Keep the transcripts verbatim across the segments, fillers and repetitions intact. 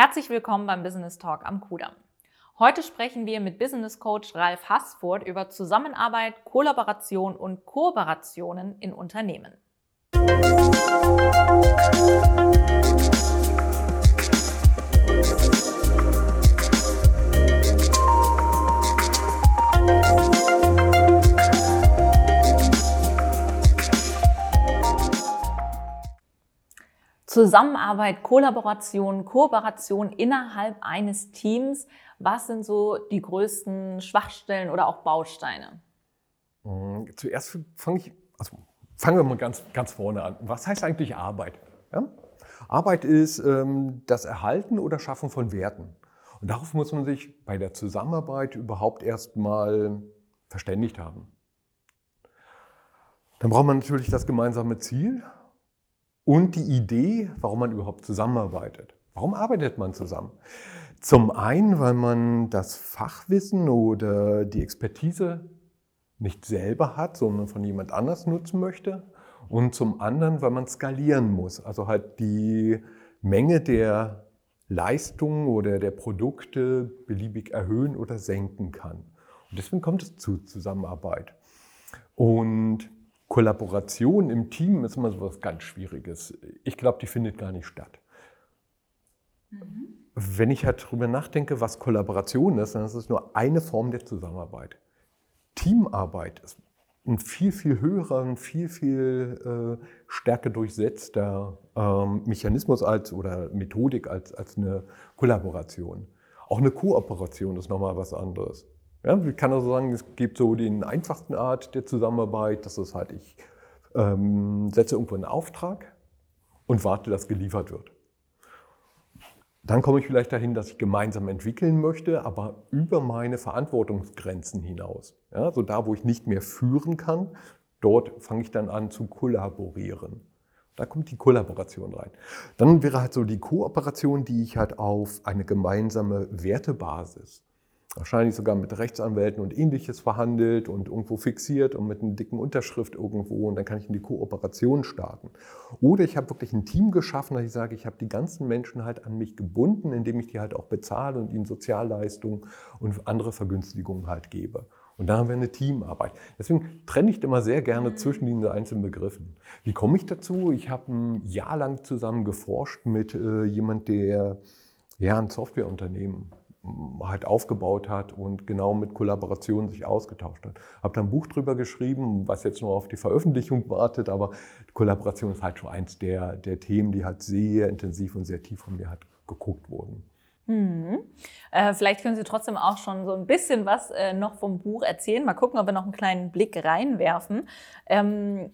Herzlich willkommen beim Business Talk am Kudamm. Heute sprechen wir mit Business Coach Ralf Haßfurth über Zusammenarbeit, Kollaboration und Kooperationen in Unternehmen. Zusammenarbeit, Kollaboration, Kooperation innerhalb eines Teams. Was sind so die größten Schwachstellen oder auch Bausteine? Zuerst fange ich, also fangen wir mal ganz, ganz vorne an. Was heißt eigentlich Arbeit? Ja? Arbeit ist ähm, das Erhalten oder Schaffen von Werten. Und darauf muss man sich bei der Zusammenarbeit überhaupt erst mal verständigt haben. Dann braucht man natürlich das gemeinsame Ziel und die Idee, warum man überhaupt zusammenarbeitet. Warum arbeitet man zusammen? Zum einen, weil man das Fachwissen oder die Expertise nicht selber hat, sondern von jemand anders nutzen möchte. Und zum anderen, weil man skalieren muss, also halt die Menge der Leistungen oder der Produkte beliebig erhöhen oder senken kann. Und deswegen kommt es zu Zusammenarbeit. Und Kollaboration im Team ist immer so was ganz Schwieriges. Ich glaube, die findet gar nicht statt. Mhm. Wenn ich halt darüber nachdenke, was Kollaboration ist, dann ist es nur eine Form der Zusammenarbeit. Teamarbeit ist ein viel, viel höherer, ein viel, viel äh, stärker durchsetzter ähm, Mechanismus als, oder Methodik als, als eine Kollaboration. Auch eine Kooperation ist nochmal was anderes. Ja, ich kann also sagen, es gibt so den einfachsten Art der Zusammenarbeit, das ist halt, ich ähm, setze irgendwo einen Auftrag und warte, dass geliefert wird. Dann komme ich vielleicht dahin, dass ich gemeinsam entwickeln möchte, aber über meine Verantwortungsgrenzen hinaus. Ja, so da, wo ich nicht mehr führen kann, dort fange ich dann an zu kollaborieren. Da kommt die Kollaboration rein. Dann wäre halt so die Kooperation, die ich halt auf eine gemeinsame Wertebasis, wahrscheinlich sogar mit Rechtsanwälten und Ähnliches verhandelt und irgendwo fixiert und mit einer dicken Unterschrift irgendwo und dann kann ich in die Kooperation starten. Oder ich habe wirklich ein Team geschaffen, dass ich sage, ich habe die ganzen Menschen halt an mich gebunden, indem ich die halt auch bezahle und ihnen Sozialleistungen und andere Vergünstigungen halt gebe. Und da haben wir eine Teamarbeit. Deswegen trenne ich immer sehr gerne zwischen diesen einzelnen Begriffen. Wie komme ich dazu? Ich habe ein Jahr lang zusammen geforscht mit äh, jemand, der ja, ein Softwareunternehmen halt aufgebaut hat und genau mit Kollaboration sich ausgetauscht hat. Habe da ein Buch drüber geschrieben, was jetzt nur auf die Veröffentlichung wartet, aber Kollaboration ist halt schon eins der, der Themen, die halt sehr intensiv und sehr tief von mir halt geguckt wurden. Hm. Äh, vielleicht können Sie trotzdem auch schon so ein bisschen was äh, noch vom Buch erzählen. Mal gucken, ob wir noch einen kleinen Blick reinwerfen. Ähm,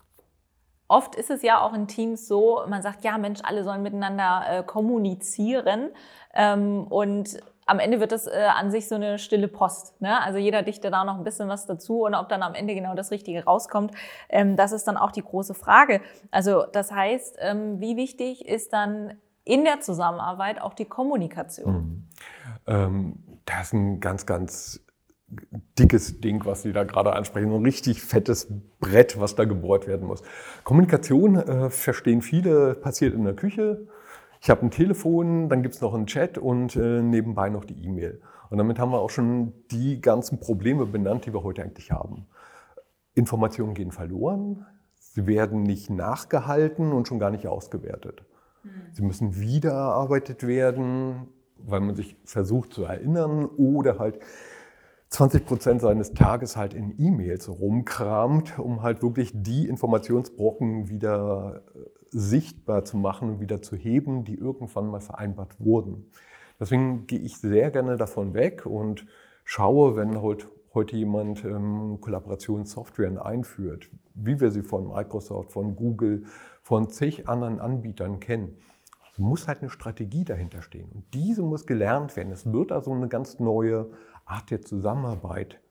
oft ist es ja auch in Teams so, man sagt, ja Mensch, alle sollen miteinander äh, kommunizieren ähm, und am Ende wird das äh, an sich so eine stille Post. Ne? Also jeder dichtet da noch ein bisschen was dazu und ob dann am Ende genau das Richtige rauskommt, ähm, das ist dann auch die große Frage. Also das heißt, ähm, wie wichtig ist dann in der Zusammenarbeit auch die Kommunikation? Mhm. Ähm, das ist ein ganz, ganz dickes Ding, was Sie da gerade ansprechen. Ein richtig fettes Brett, was da gebohrt werden muss. Kommunikation, äh, verstehen viele, passiert in der Küche. Ich habe ein Telefon, dann gibt es noch einen Chat und äh, nebenbei noch die E-Mail. Und damit haben wir auch schon die ganzen Probleme benannt, die wir heute eigentlich haben. Informationen gehen verloren, sie werden nicht nachgehalten und schon gar nicht ausgewertet. Mhm. Sie müssen wiedererarbeitet werden, weil man sich versucht zu erinnern oder halt zwanzig Prozent seines Tages halt in E-Mails rumkramt, um halt wirklich die Informationsbrocken wieder sichtbar zu machen und wieder zu heben, die irgendwann mal vereinbart wurden. Deswegen gehe ich sehr gerne davon weg und schaue, wenn heute, heute jemand ähm, Kollaborationssoftware einführt, wie wir sie von Microsoft, von Google, von zig anderen Anbietern kennen. Es muss halt eine Strategie dahinter stehen und diese muss gelernt werden. Es wird also eine ganz neue Art der Zusammenarbeit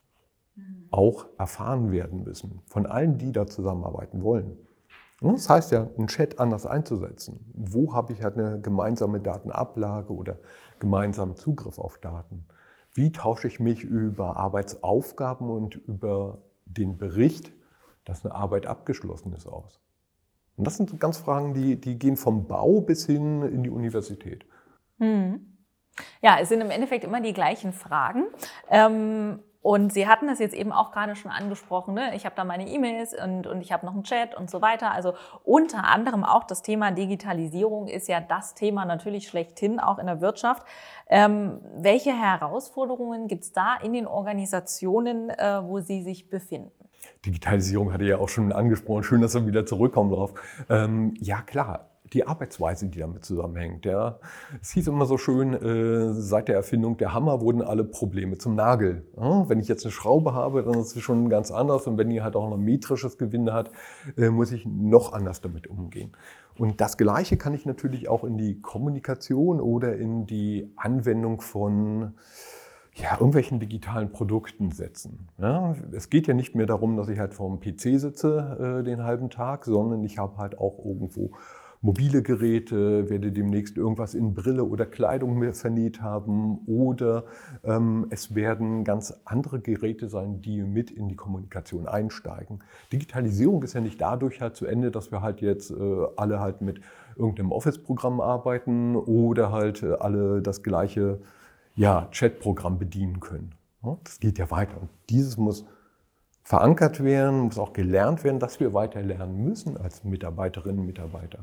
auch erfahren werden müssen, von allen, die da zusammenarbeiten wollen. Das heißt ja, einen Chat anders einzusetzen. Wo habe ich halt eine gemeinsame Datenablage oder gemeinsamen Zugriff auf Daten? Wie tausche ich mich über Arbeitsaufgaben und über den Bericht, dass eine Arbeit abgeschlossen ist, aus? Und das sind so ganz Fragen, die, die gehen vom Bau bis hin in die Universität. Mhm. Ja, es sind im Endeffekt immer die gleichen Fragen. Ähm, und Sie hatten das jetzt eben auch gerade schon angesprochen, ne? Ich habe da meine E-Mails und, und ich habe noch einen Chat und so weiter. Also unter anderem auch das Thema Digitalisierung ist ja das Thema natürlich schlechthin, auch in der Wirtschaft. Ähm, welche Herausforderungen gibt es da in den Organisationen, äh, wo Sie sich befinden? Digitalisierung hatte ich ja auch schon angesprochen. Schön, dass wir wieder zurückkommen drauf. Ähm, ja, klar. Die Arbeitsweise, die damit zusammenhängt. Ja. Es hieß immer so schön, äh, seit der Erfindung der Hammer wurden alle Probleme zum Nagel. Ja, wenn ich jetzt eine Schraube habe, dann ist es schon ganz anders. Und wenn die halt auch noch metrisches Gewinde hat, äh, muss ich noch anders damit umgehen. Und das Gleiche kann ich natürlich auch in die Kommunikation oder in die Anwendung von ja, irgendwelchen digitalen Produkten setzen. Ja, es geht ja nicht mehr darum, dass ich halt vor dem P C sitze äh, den halben Tag, sondern ich habe halt auch irgendwo mobile Geräte, werde demnächst irgendwas in Brille oder Kleidung vernäht haben oder ähm, es werden ganz andere Geräte sein, die mit in die Kommunikation einsteigen. Digitalisierung ist ja nicht dadurch halt zu Ende, dass wir halt jetzt äh, alle halt mit irgendeinem Office-Programm arbeiten oder halt äh, alle das gleiche ja, Chatprogramm bedienen können. Ja, das geht ja weiter. Und dieses muss verankert werden, muss auch gelernt werden, dass wir weiter lernen müssen als Mitarbeiterinnen und Mitarbeiter.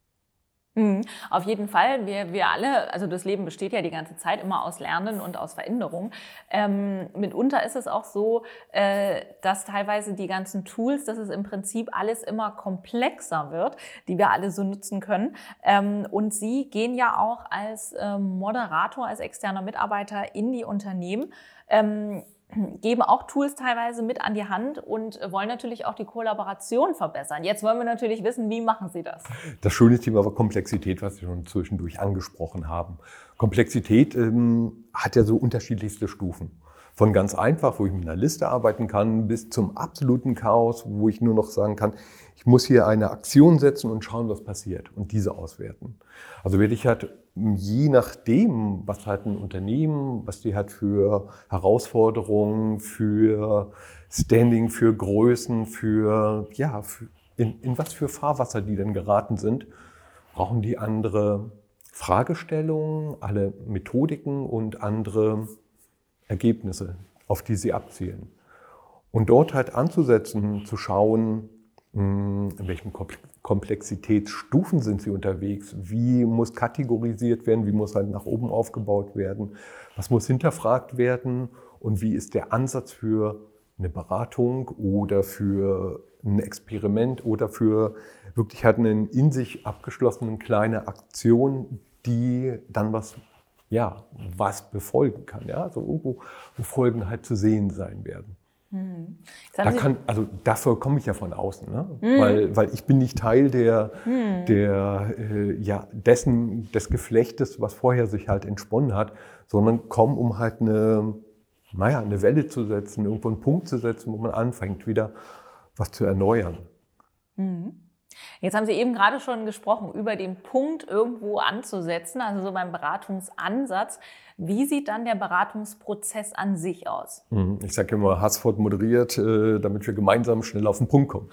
Mhm. Auf jeden Fall. Wir, wir alle, also das Leben besteht ja die ganze Zeit immer aus Lernen und aus Veränderung. Ähm, mitunter ist es auch so, äh, dass teilweise die ganzen Tools, dass es im Prinzip alles immer komplexer wird, die wir alle so nutzen können. Ähm, und Sie gehen ja auch als ähm, Moderator, als externer Mitarbeiter in die Unternehmen. Ähm, geben auch Tools teilweise mit an die Hand und wollen natürlich auch die Kollaboration verbessern. Jetzt wollen wir natürlich wissen, wie machen Sie das? Das schöne Thema war Komplexität, was Sie schon zwischendurch angesprochen haben. Komplexität ähm, hat ja so unterschiedlichste Stufen. Von ganz einfach, wo ich mit einer Liste arbeiten kann, bis zum absoluten Chaos, wo ich nur noch sagen kann, ich muss hier eine Aktion setzen und schauen, was passiert und diese auswerten. Also werde ich halt je nachdem, was halt ein Unternehmen, was die halt für Herausforderungen, für Standing, für Größen, für, ja, für, in, in was für Fahrwasser die denn geraten sind, brauchen die andere Fragestellungen, alle Methodiken und andere Ergebnisse, auf die sie abzielen. Und dort halt anzusetzen, zu schauen, in welchen Komplexitätsstufen sind sie unterwegs, wie muss kategorisiert werden, wie muss halt nach oben aufgebaut werden, was muss hinterfragt werden und wie ist der Ansatz für eine Beratung oder für ein Experiment oder für wirklich halt eine in sich abgeschlossene kleine Aktion, die dann was ja, was befolgen kann. Ja? Also irgendwo, wo Folgen halt zu sehen sein werden. Mhm. Da kann, also dafür komme ich ja von außen, ne? Mhm. weil, weil ich bin nicht Teil der, mhm. der, äh, ja, dessen, des Geflechtes, was vorher sich halt entsponnen hat, sondern komme, um halt eine, naja, eine Welle zu setzen, irgendwo einen Punkt zu setzen, wo man anfängt, wieder was zu erneuern. Mhm. Jetzt haben Sie eben gerade schon gesprochen, über den Punkt irgendwo anzusetzen, also so beim Beratungsansatz. Wie sieht dann der Beratungsprozess an sich aus? Ich sage immer, Haßford moderiert, damit wir gemeinsam schnell auf den Punkt kommen.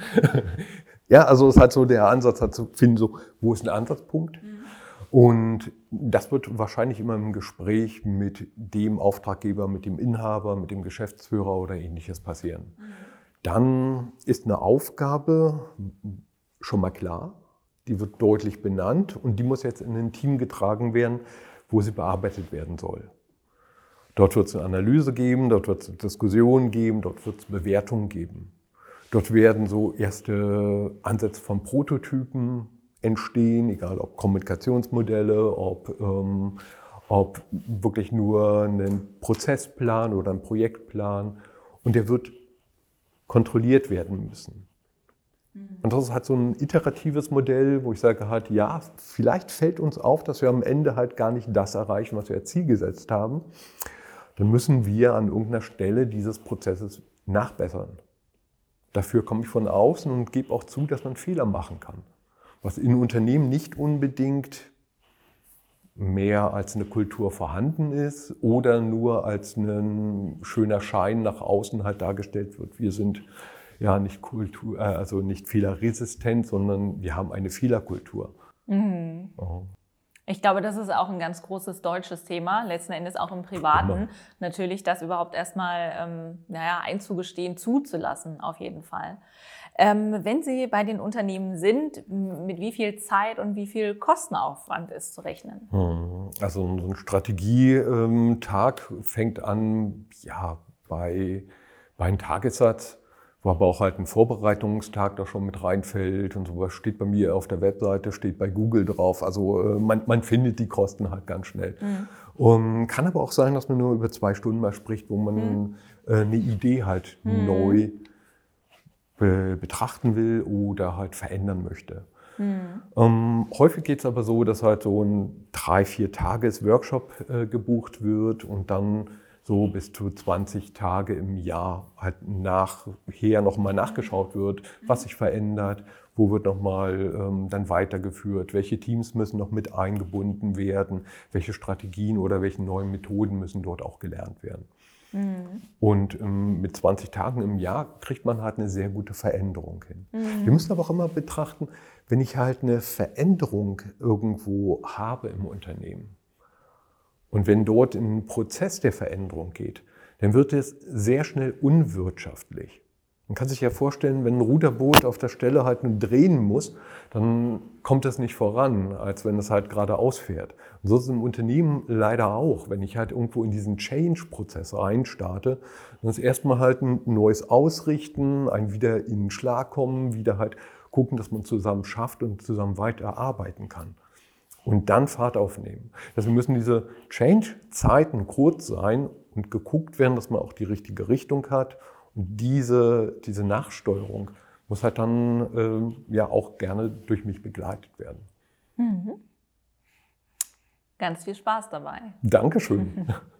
Ja, also es ist halt so der Ansatz, halt zu finden, so, wo ist ein Ansatzpunkt? Mhm. Und das wird wahrscheinlich immer im Gespräch mit dem Auftraggeber, mit dem Inhaber, mit dem Geschäftsführer oder Ähnliches passieren. Mhm. Dann ist eine Aufgabe schon mal klar, die wird deutlich benannt und die muss jetzt in ein Team getragen werden, wo sie bearbeitet werden soll. Dort wird es eine Analyse geben, dort wird es Diskussionen geben, dort wird es Bewertungen geben. Dort werden so erste Ansätze von Prototypen entstehen, egal ob Kommunikationsmodelle, ob, ähm, ob wirklich nur ein Prozessplan oder ein Projektplan und der wird kontrolliert werden müssen. Und das ist halt so ein iteratives Modell, wo ich sage halt, ja, vielleicht fällt uns auf, dass wir am Ende halt gar nicht das erreichen, was wir als Ziel gesetzt haben. Dann müssen wir an irgendeiner Stelle dieses Prozesses nachbessern. Dafür komme ich von außen und gebe auch zu, dass man Fehler machen kann. Was in Unternehmen nicht unbedingt mehr als eine Kultur vorhanden ist oder nur als ein schöner Schein nach außen halt dargestellt wird. Wir sind ja nicht Kultur, also nicht fehlerresistent, sondern wir haben eine Fehlerkultur. Mhm. Oh. Ich glaube, das ist auch ein ganz großes deutsches Thema, letzten Endes auch im Privaten. Immer. Natürlich, das überhaupt erstmal ähm, naja, einzugestehen, zuzulassen, auf jeden Fall. Ähm, wenn Sie bei den Unternehmen sind, mit wie viel Zeit und wie viel Kostenaufwand ist zu rechnen? Hm, Also so ein Strategietag fängt an, ja, bei, bei einem Tagessatz, wo aber auch halt ein Vorbereitungstag da schon mit reinfällt und sowas steht bei mir auf der Webseite, steht bei Google drauf. Also äh, man, man findet die Kosten halt ganz schnell. Mhm. Und kann aber auch sein, dass man nur über zwei Stunden mal spricht, wo man Mhm. äh, eine Idee halt Mhm. neu be betrachten will oder halt verändern möchte. Mhm. Ähm, häufig geht es aber so, dass halt so ein drei, vier Tages Workshop äh, gebucht wird und dann so bis zu zwanzig Tage im Jahr halt nachher nochmal nachgeschaut wird, was sich verändert, wo wird nochmal ähm, dann weitergeführt, welche Teams müssen noch mit eingebunden werden, welche Strategien oder welche neuen Methoden müssen dort auch gelernt werden. Mhm. Und ähm, mit zwanzig Tagen im Jahr kriegt man halt eine sehr gute Veränderung hin. Mhm. Wir müssen aber auch immer betrachten, wenn ich halt eine Veränderung irgendwo habe im Unternehmen und wenn dort ein Prozess der Veränderung geht, dann wird es sehr schnell unwirtschaftlich. Man kann sich ja vorstellen, wenn ein Ruderboot auf der Stelle halt nur drehen muss, dann kommt das nicht voran, als wenn es halt geradeaus fährt. Und so ist es im Unternehmen leider auch. Wenn ich halt irgendwo in diesen Change-Prozess reinstarte, dann ist erstmal halt ein neues Ausrichten, ein wieder in den Schlag kommen, wieder halt gucken, dass man zusammen schafft und zusammen weiterarbeiten kann. Und dann Fahrt aufnehmen. Deswegen müssen diese Change-Zeiten kurz sein und geguckt werden, dass man auch die richtige Richtung hat. Und diese, diese Nachsteuerung muss halt dann äh, ja auch gerne durch mich begleitet werden. Mhm. Ganz viel Spaß dabei. Dankeschön.